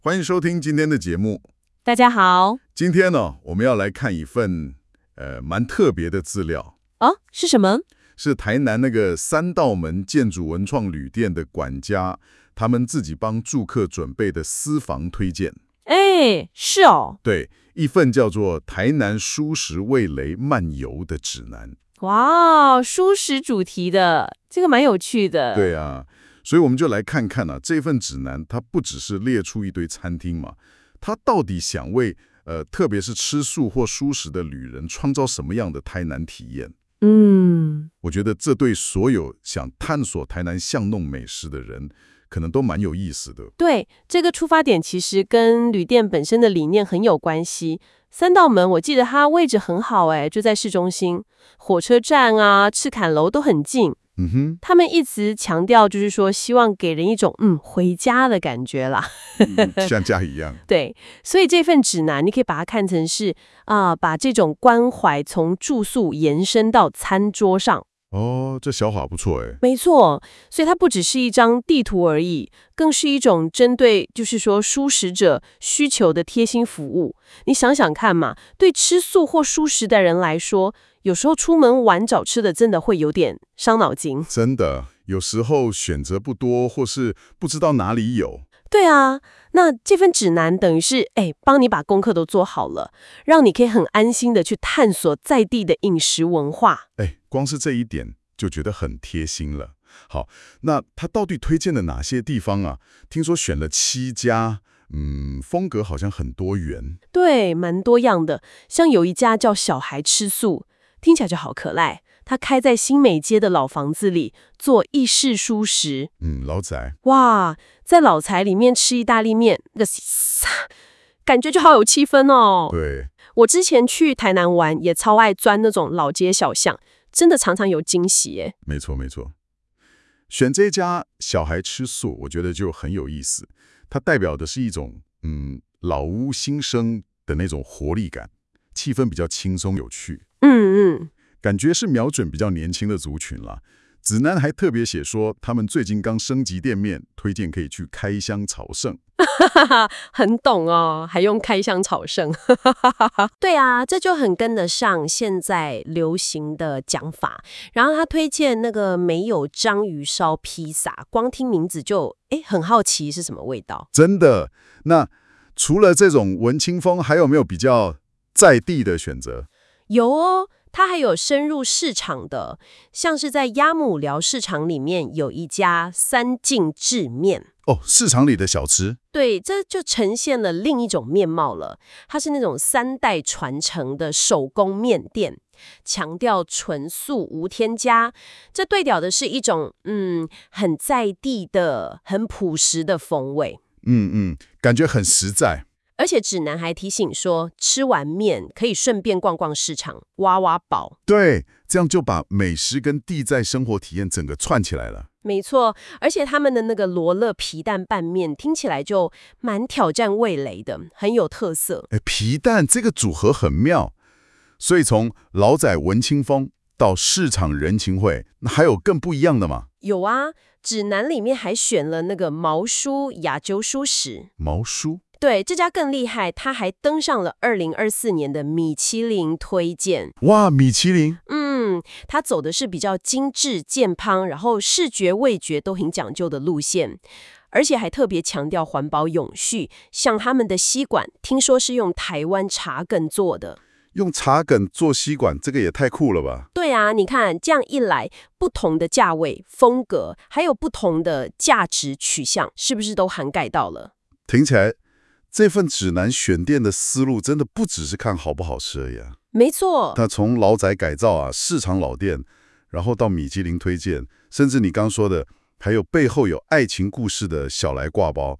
欢迎收听今天的节目。 大家好。 今天呢，我们要来看一份蛮特别的资料， 是什么？ 是台南那个三道门建筑文创旅店的管家，他们自己帮住客准备的私房推荐。 是哦。 对，一份叫做《台南蔬食味蕾漫游》的指南。 哇，蔬食主题的，这个蛮有趣的。 对啊，所以我们就来看看这份指南它不只是列出一堆餐厅嘛，它到底想为特别是吃素或蔬食的旅人创造什么样的台南体验？我觉得这对所有想探索台南巷弄美食的人，可能都蛮有意思的。 对，这个出发点其实跟旅店本身的理念很有关系。三道门，我记得它位置很好，就在市中心，火车站啊、赤坎楼都很近。他们一直强调，就是说希望给人一种回家的感觉啦， 像家一样。 对，所以这份指南你可以把它看成是把这种关怀从住宿延伸到餐桌上。 这想法不错哎。 没错，所以它不只是一张地图而已，更是一种针对就是说蔬食者需求的贴心服务。你想想看嘛，对吃素或蔬食的人来说，有时候出门玩找吃的真的会有点伤脑筋。 真的，有时候选择不多，或是不知道哪里有。 对啊，那这份指南等于是帮你把功课都做好了，让你可以很安心的去探索在地的饮食文化。 光是这一点就觉得很贴心了。好，那他到底推荐了哪些地方啊？听说选了7家，风格好像很多元。 对，蛮多样的，像有一家叫小孩吃素，听起来就好可爱。它开在新美街的老房子里，做意式蔬食。 老宅。 哇，在老宅里面吃意大利面，感觉就好有气氛哦。 对， 我之前去台南玩，也超爱钻那种老街小巷，真的常常有惊喜耶。 没错没错。选这家小孩吃素，我觉得就很有意思。它代表的是一种老屋新生的那种活力感，气氛比较轻松有趣。感觉是瞄准比较年轻的族群了。指南还特别写说，他们最近刚升级店面，推荐可以去开箱朝圣。 很懂哦，还用开箱朝圣。对啊，这就很跟得上现在流行的讲法。然后他推荐那个没有章鱼烧披萨，光听名字就很好奇是什么味道。 真的。那除了这种文青风，还有没有比较在地的选择？ 有哦，它还有深入市场的，像是在鸭母寮市场里面有一家三进制面。 市场里的小吃。 对，这就呈现了另一种面貌了。它是那种3代传承的手工面店，强调纯素无添加。这对调的是一种很在地的、很朴实的风味。 感觉很实在。 而且指南还提醒说，吃完面可以顺便逛逛市场，挖挖宝。 对，这样就把美食跟地在生活体验整个串起来了。 没错，而且他们的那个罗勒皮蛋拌面听起来就蛮挑战味蕾的，很有特色。 皮蛋这个组合很妙，所以从老仔文青风到市场人情味，那还有更不一样的吗？ 有啊，指南里面还选了那个毛叔亚洲蔬食。 毛叔？ 对，这家更厉害，他还登上了2024年的米其林推荐。 哇，米其林？ 他走的是比较精致健康，然后视觉味觉都很讲究的路线，而且还特别强调环保永续。像他们的吸管，听说是用台湾茶梗做的。 用茶梗做吸管，这个也太酷了吧？ 对啊，你看这样一来，不同的价位、风格，还有不同的价值取向，是不是都涵盖到了？ 听起来这份指南选店的思路真的不只是看好不好吃而已啊。 没错， 它从老宅改造市场老店，然后到米其林推荐，甚至你刚说的，还有背后有爱情故事的小来挂包。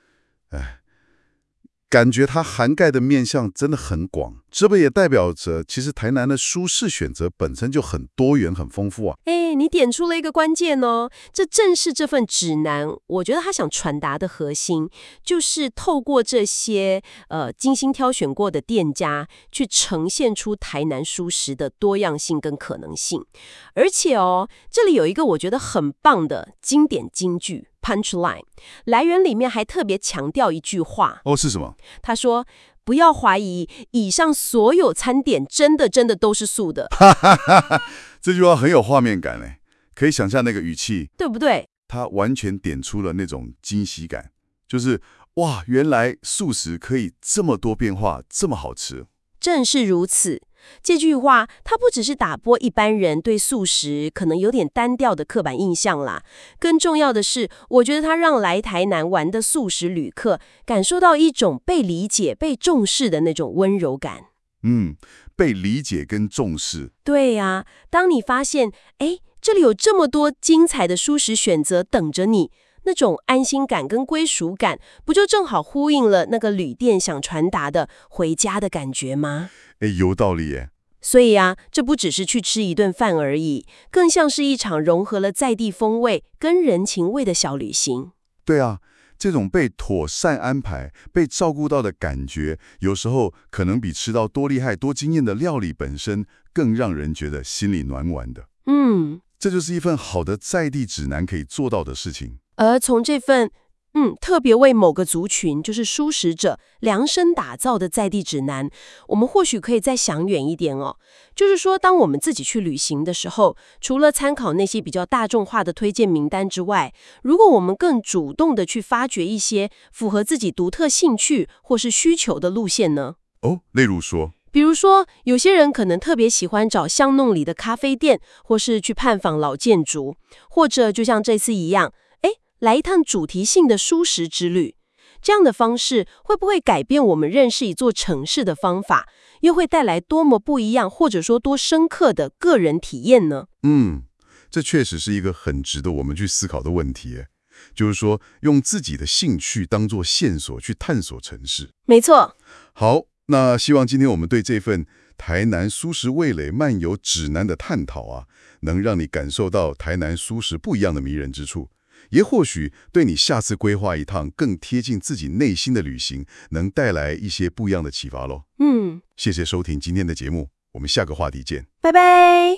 感觉它涵盖的面向真的很广，这不也代表着其实台南的蔬食选择本身就很多元、很丰富啊？ 你点出了一个关键哦，这正是这份指南，我觉得他想传达的核心，就是透过这些精心挑选过的店家，去呈现出台南蔬食的多样性跟可能性。而且这里有一个我觉得很棒的经典金句。 punchline。来源里面还特别强调一句话， 哦，是什么？ 他说：“不要怀疑，以上所有餐点真的都是素的。” 这句话很有画面感诶，可以想象那个语气， 对不对？ 它完全点出了那种惊喜感，就是哇，原来素食可以这么多变化，这么好吃。 正是如此，这句话它不只是打破一般人对素食可能有点单调的刻板印象啦，更重要的是，我觉得它让来台南玩的素食旅客感受到一种被理解、被重视的那种温柔感。 被理解跟重视。 对呀，当你发现，哎，这里有这么多精彩的蔬食选择等着你，那种安心感跟归属感，不就正好呼应了那个旅店想传达的回家的感觉吗？ 哎，有道理耶。 所以啊，这不只是去吃一顿饭而已，更像是一场融合了在地风味跟人情味的小旅行。 对啊，这种被妥善安排、被照顾到的感觉，有时候可能比吃到多厉害、多惊艳的料理本身更让人觉得心里暖暖的。这就是一份好的在地指南可以做到的事情。 而从这份特别为某个族群，就是蔬食者量身打造的在地指南，我们或许可以再想远一点哦。就是说，当我们自己去旅行的时候，除了参考那些比较大众化的推荐名单之外，如果我们更主动的去发掘一些符合自己独特兴趣或是需求的路线呢？ 哦，例如说， 比如说，有些人可能特别喜欢找巷弄里的咖啡店，或是去探访老建筑，或者就像这次一样，来一趟主题性的蔬食之旅。这样的方式会不会改变我们认识一座城市的方法，又会带来多么不一样，或者说多深刻的个人体验呢？ 这确实是一个很值得我们去思考的问题耶。就是说，用自己的兴趣当作线索去探索城市。 没错。 好，那希望今天我们对这份台南蔬食味蕾漫游指南的探讨啊，能让你感受到台南蔬食不一样的迷人之处，也或许对你下次规划一趟更贴近自己内心的旅行，能带来一些不一样的启发咯。谢谢收听今天的节目，我们下个话题见。 拜拜。